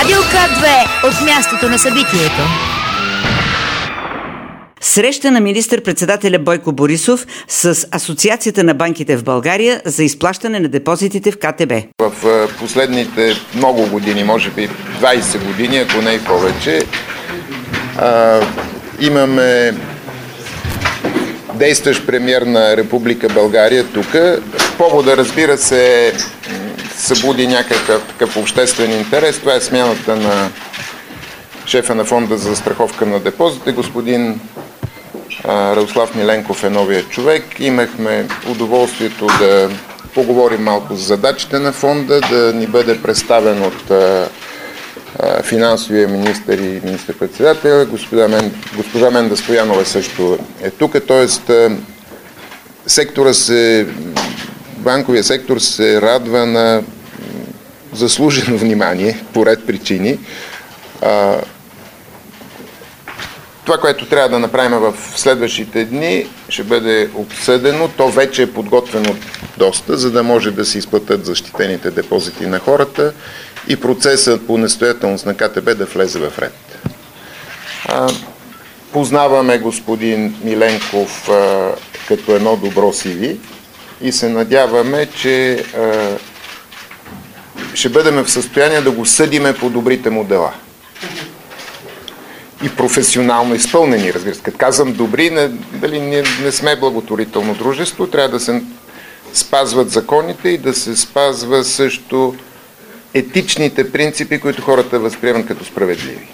Радио К2 от мястото на събитието. Среща на министър-председателя Бойко Борисов с Асоциацията на банките в България за изплащане на депозитите в КТБ. В последните много години, може би 20 години, ако не и повече, имаме действащ премиер на Република България тук. Повода, разбира се, събуди някакъв такъв обществен интерес. Това е смяната на шефа на фонда за застраховка на депозите. Господин Радослав Миленков е новият човек. Имахме удоволствието да поговорим малко за задачите на фонда, да ни бъде представен от финансовия министър и министър-председател. Госпожа Менда Стоянова също е тук. Тоест, банковия сектор се радва на заслужено внимание по ред причини. Това, което трябва да направим в следващите дни, ще бъде обсъдено. То вече е подготвено доста, за да може да се изплатят защитените депозити на хората и процесът по настоятелност на КТБ да влезе в ред. Познаваме господин Миленков като едно добро CV и се надяваме, че ще бъдем в състояние да го съдиме по добрите му дела. И професионално изпълнени, разбира се. Като казвам добри, дали не сме благотворително дружество, трябва да се спазват законите и да се спазва също етичните принципи, които хората възприемат като справедливи.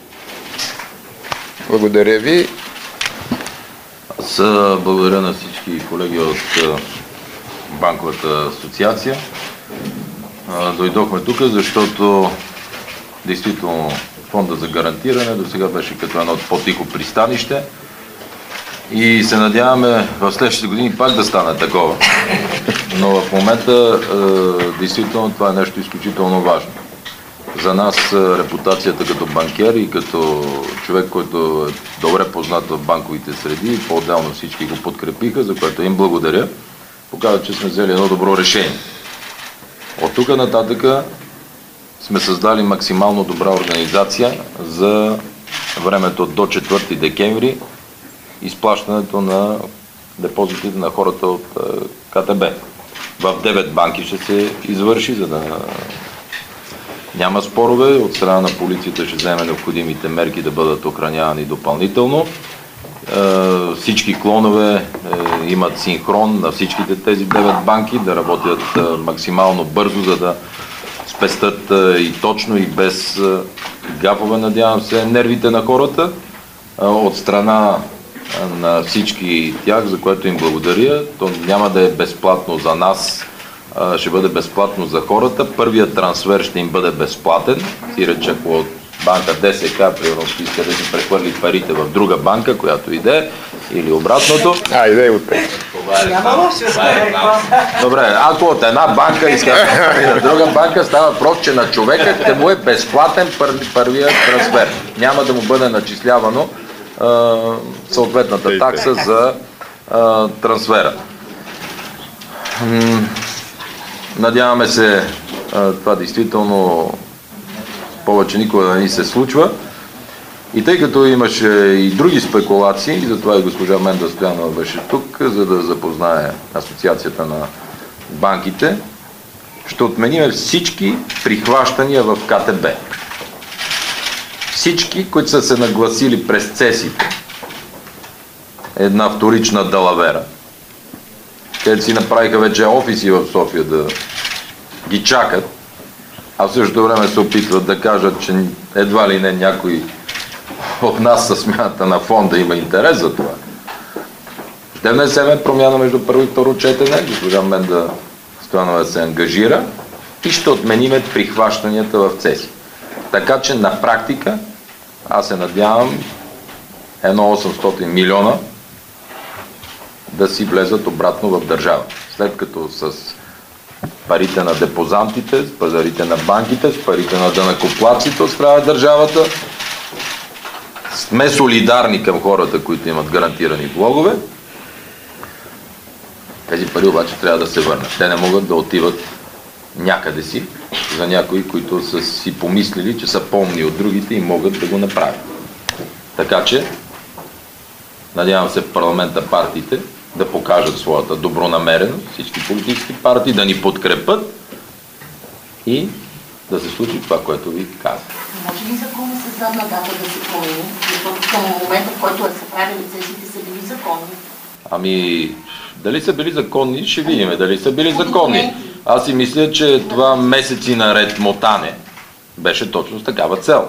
Благодаря ви. Аз благодаря на всички колеги от Банковата асоциация. Дойдохме тук, защото действително фонда за гарантиране до сега беше като едно по-тихо пристанище и се надяваме в следващите години пак да стане такова. Но в момента действително това е нещо изключително важно. За нас репутацията като банкер и като човек, който е добре познат в банковите среди, по-отделно всички го подкрепиха, за което им благодаря, показва, че сме взели едно добро решение. От тук нататъка сме създали максимално добра организация за времето до 4 декември изплащането на депозитите на хората от КТБ. В 9 банки ще се извърши, за да няма спорове. От страна на полицията ще вземе необходимите мерки да бъдат охранявани допълнително. Всички клонове имат синхрон на всичките тези 9 банки, да работят максимално бързо, за да спестят и точно и без гафове, надявам се, нервите на хората. От страна на всички тях, за което им благодаря, то няма да е безплатно за нас, ще бъде безплатно за хората. Първият трансфер ще им бъде безплатен. Си рече, ако от банка ДСК, примерно, иска да си прехвърли парите в друга банка, която иде, или обратното. Иде от те. Добре, ако от една банка иска на друга банка, става въпрос, че на човека ще му е безплатен първият трансфер. Няма да му бъде начислявано съответната такса за трансфера. Надяваме се това действително повече никога да ни се случва. И тъй като имаше и други спекулации, затова и госпожа Менда Стоянова беше тук, за да запознае Асоциацията на банките, ще отменим всички прихващания в КТБ. Всички, които са се нагласили през цесите, една вторична далавера, където си направиха вече офиси в София да ги чакат, а в същото време се опитват да кажат, че едва ли не някой от нас със смяната на фонда има интерес за това. Ще внесем промяна между първо и второ четене, госпожа Менда Стоянова се ангажира и ще отмениме прихващанията в цеси. Така че на практика, аз се надявам, 800 милиона да си влезат обратно в държавата. След като с парите на депозантите, с парите на банките, с парите на данъкоплатците от страна държавата, сме солидарни към хората, които имат гарантирани влогове. Тези пари обаче трябва да се върнат. Те не могат да отиват някъде си за някои, които са си помислили, че са по-умни от другите и могат да го направят. Така че, надявам се в парламента партиите да покажат своята добронамереност, всички политически партии да ни подкрепят и да се случи това, което ви казах. Може ли законът с задна дата да се промени? Защото към момента, в който са правили цесиите, са били законни. Ами, дали са били законни, ще видим дали са били законни. Аз си мисля, че това месеци наред мотане беше точно с такава цел.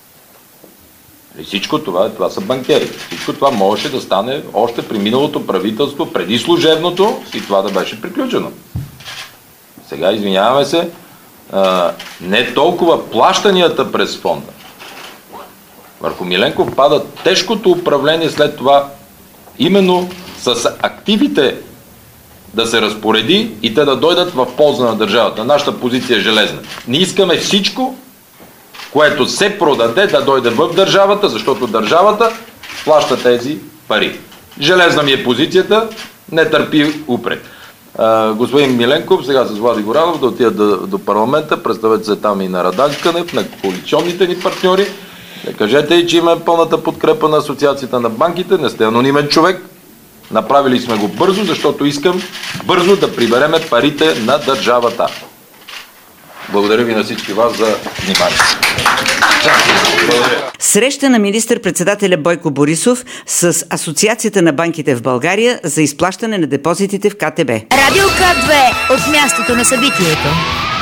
И всичко това са банкери. Всичко това можеше да стане още при миналото правителство, преди служебното, и това да беше приключено. Сега, извиняваме се, не толкова плащанията през фонда. Върху Миленков пада тежкото управление след това, именно с активите да се разпореди и те да дойдат в полза на държавата. Нашата позиция е железна. Ние искаме всичко, което се продаде, да дойде в държавата, защото държавата плаща тези пари. Железна ми е позицията, не търпи упрек. Господин Миленков, сега с Влади Горанов, да отидат до парламента, представете се там и на Радан Кънев, на коалиционните ни партньори. Кажете и, че има пълната подкрепа на Асоциацията на банките, не сте анонимен човек. Направили сме го бързо, защото искам бързо да прибереме парите на държавата. Благодаря ви на всички вас за вниманието. Среща на министър-председателя Бойко Борисов с Асоциацията на банките в България за изплащане на депозитите в КТБ. Радио К2 от мястото на събитието.